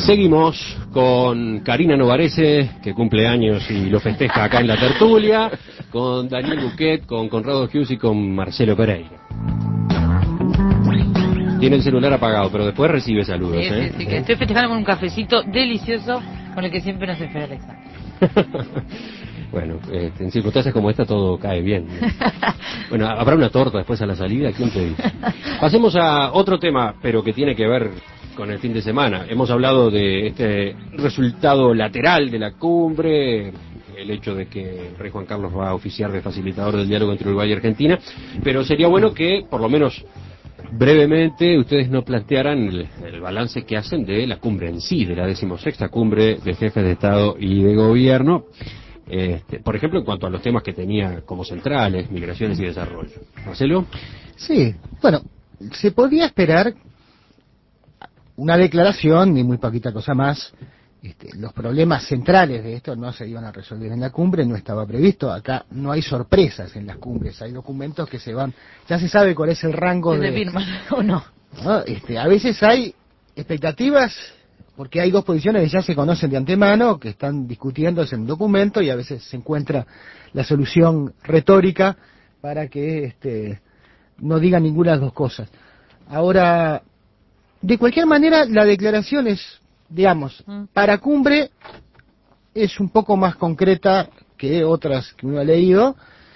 Seguimos con Karina Novarese, que cumple años y lo festeja acá en la tertulia, con Daniel Buquet, con Conrado Hughes y con Marcelo Pereira. Tiene el celular apagado, pero después recibe saludos. Sí, que estoy festejando con un cafecito delicioso con el que siempre nos espera Alexandra. Bueno, en circunstancias como esta todo cae bien, ¿no? Bueno, habrá una torta después a la salida, ¿quién te dice? Pasemos a otro tema, pero que tiene que ver con el fin de semana. Hemos hablado de este resultado lateral de la cumbre, el hecho de que el rey Juan Carlos va a oficiar de facilitador del diálogo entre Uruguay y Argentina, pero sería bueno que, por lo menos brevemente, ustedes nos plantearan el balance que hacen de la cumbre en sí, de la 16ª cumbre de jefes de Estado y de Gobierno. Por ejemplo, en cuanto a los temas que tenía como centrales, migraciones y desarrollo. ¿Marcelo? Sí, bueno, se podía esperar una declaración y muy poquita cosa más. Los problemas centrales de esto no se iban a resolver en la cumbre, no estaba previsto. Acá no hay sorpresas en las cumbres, hay documentos que se van, ya se sabe cuál es el rango de firma o no. A veces hay expectativas porque hay dos posiciones que ya se conocen de antemano, que están discutiéndose en un documento, y a veces se encuentra la solución retórica para que no digan ninguna de las dos cosas. Ahora, de cualquier manera, la declaración es, digamos, para cumbre es un poco más concreta que otras que uno ha leído,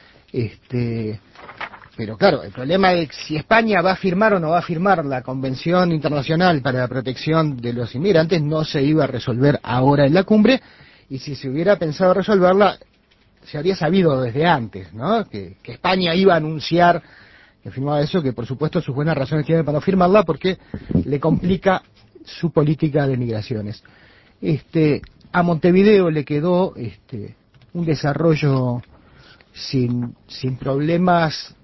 pero claro, el problema es si España va a firmar o no va a firmar la Convención Internacional para la Protección de los Inmigrantes no se iba a resolver ahora en la cumbre, y si se hubiera pensado resolverla, se habría sabido desde antes, ¿no? Que España iba a anunciar que firmaba eso, que por supuesto sus buenas razones tiene para no firmarla porque le complica su política de migraciones. A Montevideo le quedó un desarrollo sin problemas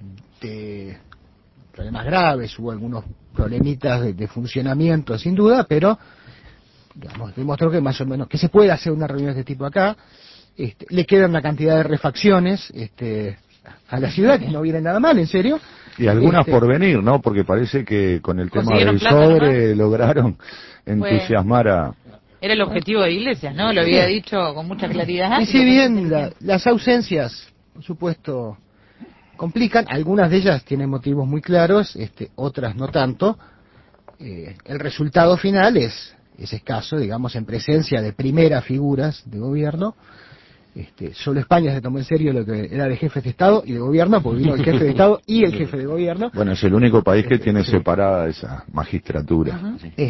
graves, hubo algunos problemitas de funcionamiento sin duda, pero digamos, demostró que más o menos que se puede hacer una reunión de este tipo acá. Le quedan una cantidad de refacciones a la ciudad que no viene nada mal, en serio, y algunas por venir, ¿no? Porque parece que con el tema del sobre lograron entusiasmar a... Era el objetivo de Iglesias, ¿no? Lo había dicho con mucha claridad. Y si bien las ausencias, por supuesto, complican, algunas de ellas tienen motivos muy claros, otras no tanto, el resultado final es escaso, digamos, en presencia de primeras figuras de gobierno. Solo España se tomó en serio lo que era de jefes de Estado y de gobierno, porque vino el jefe de Estado y el jefe de gobierno. Bueno, es el único país que tiene separada esa magistratura.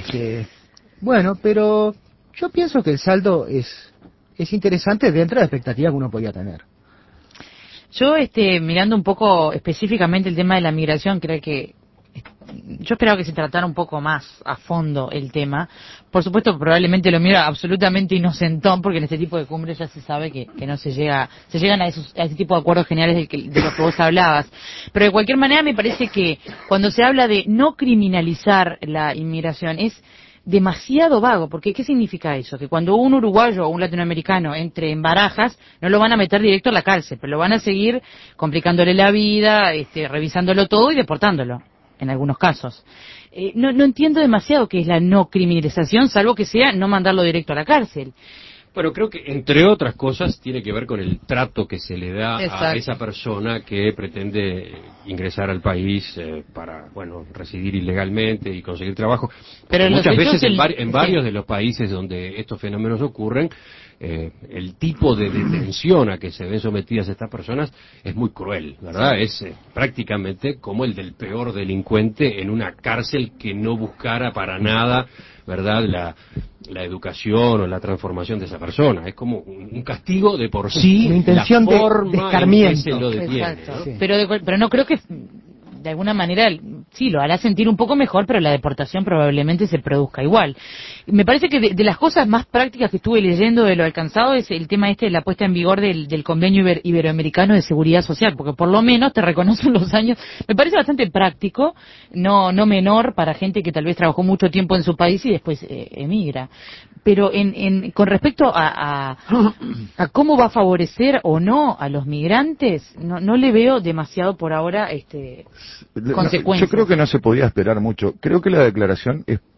Bueno, pero yo pienso que el saldo es interesante dentro de la expectativa que uno podía tener. Yo, mirando un poco específicamente el tema de la migración, creo que yo esperaba que se tratara un poco más a fondo el tema. Por supuesto, probablemente lo mira absolutamente inocentón, porque en este tipo de cumbres ya se sabe que no se llegan a ese tipo de acuerdos generales de los que vos hablabas. Pero de cualquier manera me parece que cuando se habla de no criminalizar la inmigración es demasiado vago, porque ¿qué significa eso? Que cuando un uruguayo o un latinoamericano entre en Barajas, no lo van a meter directo a la cárcel, pero lo van a seguir complicándole la vida, revisándolo todo y deportándolo, en algunos casos. No entiendo demasiado qué es la no criminalización, salvo que sea no mandarlo directo a la cárcel. Bueno, creo que, entre otras cosas, tiene que ver con el trato que se le da Exacto. a esa persona que pretende ingresar al país para, residir ilegalmente y conseguir trabajo. Pero muchas veces en varios de los países donde estos fenómenos ocurren, el tipo de detención a que se ven sometidas estas personas es muy cruel, ¿verdad? Sí. Es prácticamente como el del peor delincuente en una cárcel que no buscara para nada, ¿verdad?, la educación o la transformación de esa persona. Es como un castigo de por sí, una intención la forma de escarmiento. en que se lo detiene. Exacto. ¿No? Sí. Pero no creo que, de alguna manera, sí, lo hará sentir un poco mejor, pero la deportación probablemente se produzca igual. Me parece que de las cosas más prácticas que estuve leyendo de lo alcanzado es el tema de la puesta en vigor del convenio iberoamericano de seguridad social, porque por lo menos te reconocen los años. Me parece bastante práctico, no menor para gente que tal vez trabajó mucho tiempo en su país y después emigra. Pero con respecto a cómo va a favorecer o no a los migrantes, no le veo demasiado por ahora consecuencias. Yo creo que no se podía esperar mucho. Creo que la declaración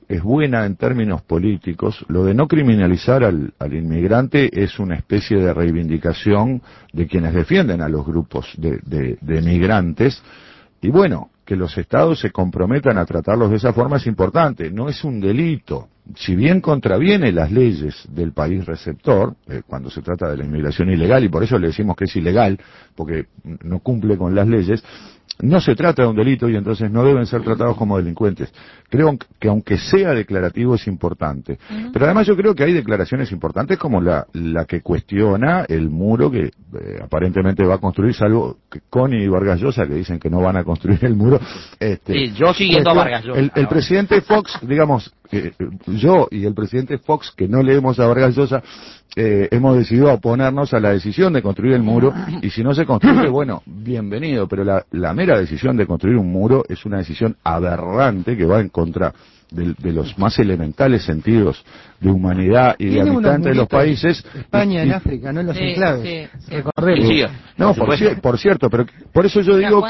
es buena en términos políticos. Lo de no criminalizar al inmigrante es una especie de reivindicación de quienes defienden a los grupos de migrantes. Y bueno, que los estados se comprometan a tratarlos de esa forma es importante, no es un delito. Si bien contraviene las leyes del país receptor, cuando se trata de la inmigración ilegal, y por eso le decimos que es ilegal, porque no cumple con las leyes, no se trata de un delito y entonces no deben ser tratados como delincuentes. Creo que aunque sea declarativo es importante. Pero además yo creo que hay declaraciones importantes como la que cuestiona el muro que aparentemente va a construir, salvo que Connie y Vargas Llosa, que dicen que no van a construir el muro. Sí, yo siguiendo a Vargas Llosa. El presidente Fox, digamos, yo y el presidente Fox, que no leemos a Vargas Llosa, hemos decidido oponernos a la decisión de construir el muro, y si no se construye, bueno, bienvenido, pero la mera decisión de construir un muro es una decisión aberrante que va en contra de los más elementales sentidos de humanidad y de habitantes de los países. España en África, no en los enclaves. Recordemos. Sí, no, por cierto, pero por eso yo digo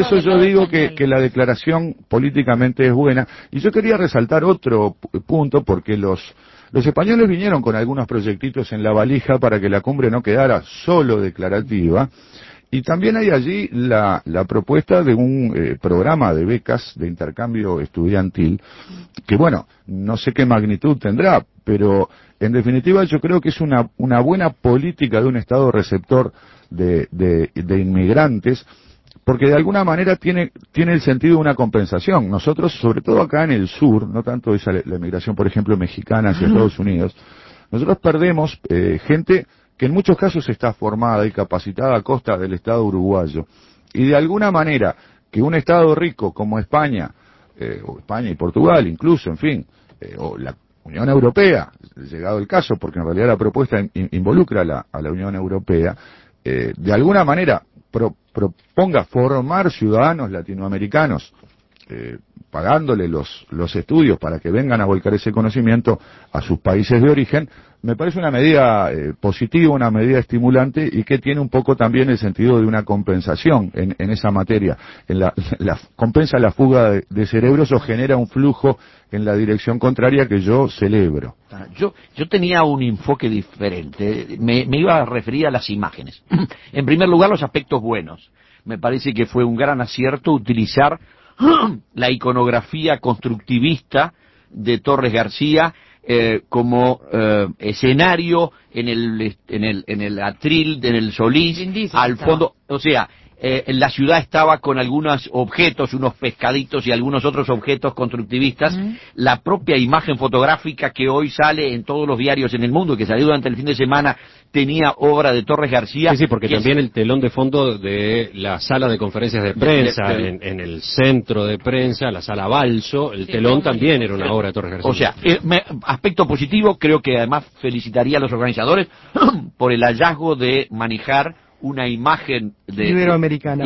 que la declaración políticamente es buena. Y yo quería resaltar otro punto, porque los españoles vinieron con algunos proyectitos en la valija para que la cumbre no quedara solo declarativa. Y también hay allí la propuesta de un programa de becas de intercambio estudiantil, que bueno, no sé qué magnitud tendrá, pero en definitiva yo creo que es una buena política de un Estado receptor de inmigrantes, porque de alguna manera tiene el sentido de una compensación. Nosotros, sobre todo acá en el sur, no tanto esa la inmigración, por ejemplo, mexicana hacia Estados Unidos, nosotros perdemos gente que en muchos casos está formada y capacitada a costa del Estado uruguayo. Y de alguna manera, que un Estado rico como España, o España y Portugal incluso, en fin, o la Unión Europea, llegado el caso, porque en realidad la propuesta involucra a la Unión Europea, de alguna manera proponga formar ciudadanos latinoamericanos, pagándole los estudios para que vengan a volcar ese conocimiento a sus países de origen, me parece una medida positiva, una medida estimulante, y que tiene un poco también el sentido de una compensación en esa materia. Compensa la fuga de cerebros o genera un flujo en la dirección contraria que yo celebro. Yo tenía un enfoque diferente, me iba a referir a las imágenes. En primer lugar, los aspectos buenos. Me parece que fue un gran acierto utilizar la iconografía constructivista de Torres García como escenario en el atril, en el Solís, al fondo, o sea, la ciudad estaba con algunos objetos, unos pescaditos y algunos otros objetos constructivistas. La propia imagen fotográfica que hoy sale en todos los diarios en el mundo, que salió durante el fin de semana, tenía obra de Torres García. Sí, porque también el telón de fondo de la sala de conferencias de prensa, en el centro de prensa, la sala Balso, el telón también era una obra de Torres García. O sea, aspecto positivo, creo que además felicitaría a los organizadores por el hallazgo de manejar una imagen iberoamericana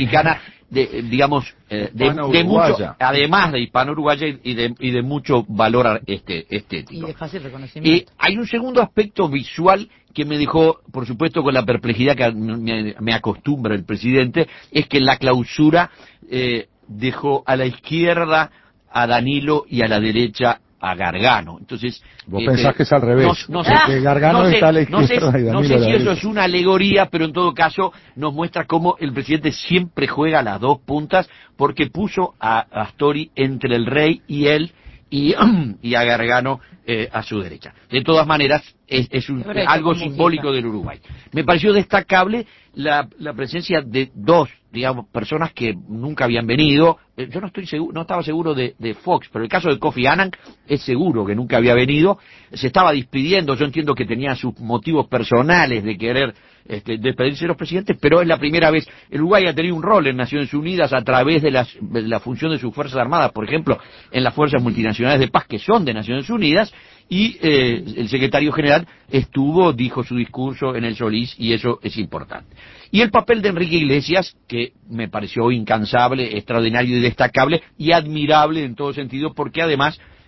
digamos, de mucho, además de hispano-uruguaya y de mucho valor estético. Y de fácil reconocimiento. Hay un segundo aspecto visual que me dejó, por supuesto, con la perplejidad que me acostumbra el presidente, es que en la clausura dejó a la izquierda a Danilo y a la derecha a Gargano. Entonces, vos pensás que es al revés, que Gargano está a la izquierda y Danilo no sé a la si derecha. eso es una alegoría, pero en todo caso nos muestra cómo el presidente siempre juega las dos puntas, porque puso a Astori entre el rey y él, y a Gargano a su derecha. De todas maneras, es algo simbólico del Uruguay. Me pareció destacable la presencia de dos, digamos, personas que nunca habían venido. Yo no estaba seguro de Fox, pero el caso de Kofi Annan es seguro que nunca había venido. Se estaba despidiendo, yo entiendo que tenía sus motivos personales de querer despedirse de los presidentes, pero es la primera vez. El Uruguay ha tenido un rol en Naciones Unidas a través de la función de sus Fuerzas Armadas, por ejemplo, en las Fuerzas Multinacionales de Paz, que son de Naciones Unidas, y el secretario general dijo su discurso en el Solís, y eso es importante. Y el papel de Enrique Iglesias, que me pareció incansable, extraordinario y destacable, y admirable en todo sentido, porque además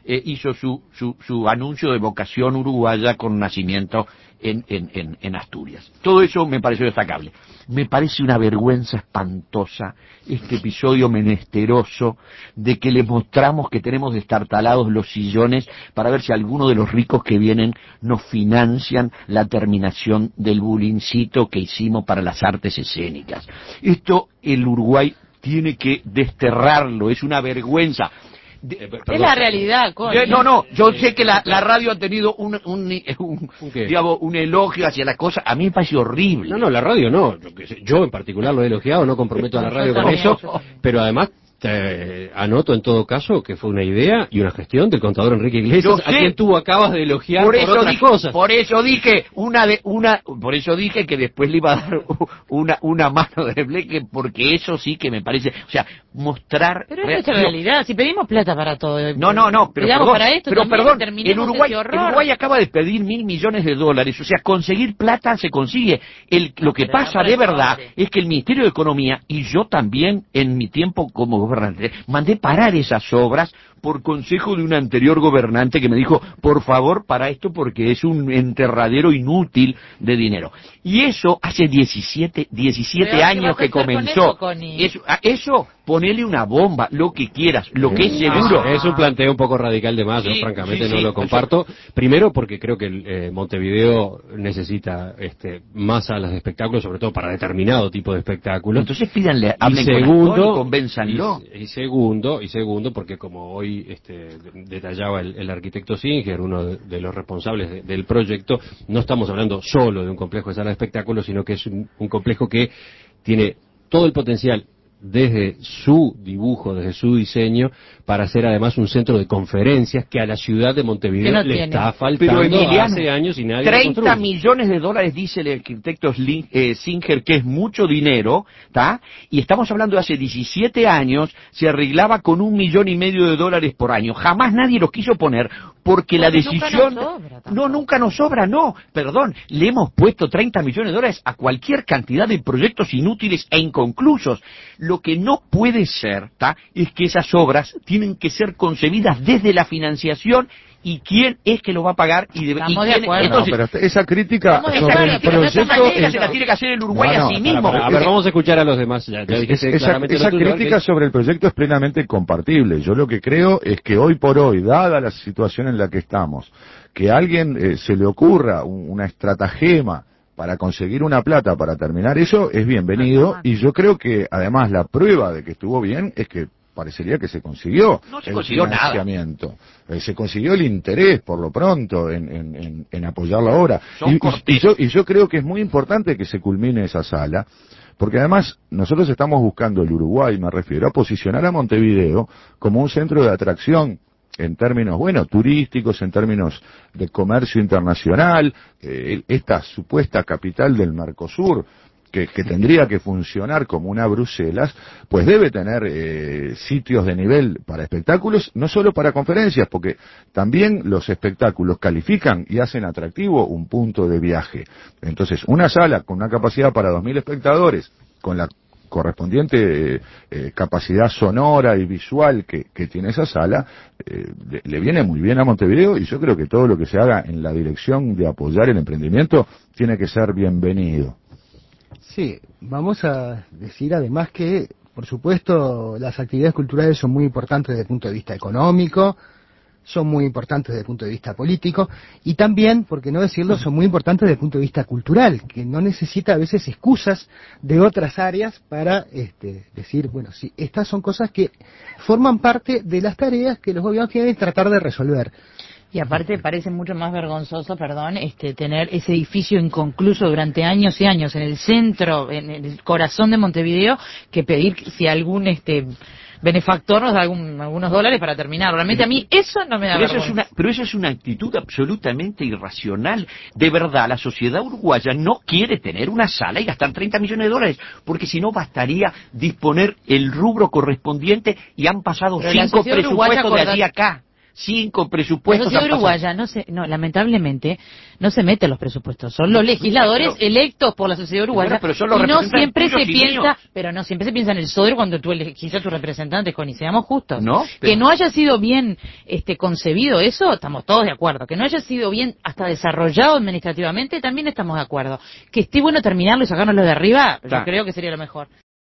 hizo su anuncio de vocación uruguaya con nacimiento en Asturias. Todo eso me pareció destacable. Me parece una vergüenza espantosa este episodio menesteroso de que le mostramos que tenemos destartalados los sillones para ver si alguno de los ricos que vienen nos financian la terminación del bulincito que hicimos para las artes escénicas. Esto el Uruguay tiene que desterrarlo, es una vergüenza. Es la realidad, coño. No, yo sé que la radio ha tenido digamos, un elogio hacia la cosa, a mí me parece horrible. No, la radio no, yo en particular lo he elogiado, no comprometo a la radio con eso, pero además anoto en todo caso que fue una idea y una gestión del contador Enrique Iglesias, a quien tú acabas de elogiar por otras cosas. Por eso dije que después le iba a dar una mano de bleque, porque eso sí que me parece, o sea, mostrar. Pero es nuestra realidad, si pedimos plata para todo. No, pero perdón, el Uruguay acaba de pedir $1.000 millones, o sea, conseguir plata se consigue. Lo que pasa de verdad es que el Ministerio de Economía, y yo también en mi tiempo como gobernante, mandé parar esas obras por consejo de un anterior gobernante que me dijo, por favor, para esto porque es un enterradero inútil de dinero. Y eso hace 17 años que comenzó. Eso, ponele una bomba, lo que quieras, lo que es seguro. Es un planteo un poco radical de más, yo francamente no lo comparto. Primero porque creo que Montevideo necesita más salas de espectáculos, sobre todo para determinado tipo de espectáculos. Entonces pídanle, hablen con actor y convénzanlo. Y segundo, porque como hoy detallaba el arquitecto Singer, uno de los responsables del proyecto, no estamos hablando solo de un complejo de sala de espectáculos, sino que es un complejo que tiene todo el potencial desde su dibujo, desde su diseño, para ser además un centro de conferencias que a la ciudad de Montevideo le está faltando. Pero Emiliano, hace años y nadie $30 millones, dice el arquitecto Singer, que es mucho dinero, ¿tá? Y estamos hablando de hace 17 años, se arreglaba con $1,5 millones por año. Jamás nadie los quiso poner, porque la decisión... Nunca nos sobra, perdón, le hemos puesto $30 millones a cualquier cantidad de proyectos inútiles e inconclusos. Lo que no puede ser, es que esas obras tienen que ser concebidas desde la financiación y quién es que lo va a pagar y quién. Entonces, pero esa crítica sobre el proyecto se la tiene que hacer el Uruguay a sí mismo. A ver, vamos a escuchar a los demás. Esa crítica sobre el proyecto es plenamente compartible. Yo lo que creo es que hoy por hoy, dada la situación en la que estamos, que a alguien se le ocurra una estratagema para conseguir una plata para terminar eso es bienvenido, y yo creo que además la prueba de que estuvo bien es que parecería que se consiguió el financiamiento. Se consiguió el interés, por lo pronto, en apoyar la obra. Y yo creo que es muy importante que se culmine esa sala, porque además nosotros estamos buscando, el Uruguay me refiero, a posicionar a Montevideo como un centro de atracción en términos, turísticos, en términos de comercio internacional, esta supuesta capital del Mercosur, que tendría que funcionar como una Bruselas, pues debe tener sitios de nivel para espectáculos, no solo para conferencias, porque también los espectáculos califican y hacen atractivo un punto de viaje. Entonces, una sala con una capacidad para 2.000 espectadores, con la correspondiente capacidad sonora y visual que tiene esa sala, le viene muy bien a Montevideo, y yo creo que todo lo que se haga en la dirección de apoyar el emprendimiento tiene que ser bienvenido. Sí, vamos a decir además que, por supuesto, las actividades culturales son muy importantes desde el punto de vista económico, son muy importantes desde el punto de vista político, y también, por qué no decirlo, son muy importantes desde el punto de vista cultural, que no necesita a veces excusas de otras áreas para decir, sí, estas son cosas que forman parte de las tareas que los gobiernos tienen que tratar de resolver. Y aparte parece mucho más vergonzoso, tener ese edificio inconcluso durante años y años en el centro, en el corazón de Montevideo, que pedir si algún benefactor nos da algunos dólares para terminar. Realmente a mí eso no me da vergüenza. Pero eso es una actitud absolutamente irracional. De verdad, la sociedad uruguaya no quiere tener una sala y gastar $30 millones, porque si no bastaría disponer el rubro correspondiente, y han pasado 5 presupuestos de allí acá. 5 La presupuestos. sociedad uruguaya lamentablemente no se mete en los presupuestos, son los legisladores electos por la sociedad uruguaya, pero son los y no representantes siempre se tuyos y piensa, míos. pero no siempre se piensa en el SODRE cuando tú elegís a tus representantes, Connie, seamos justos. No, que no haya sido bien concebido eso, estamos todos de acuerdo. Que no haya sido bien hasta desarrollado administrativamente, también estamos de acuerdo. Que esté bueno terminarlo y sacárnoslo de arriba, yo creo que sería lo mejor.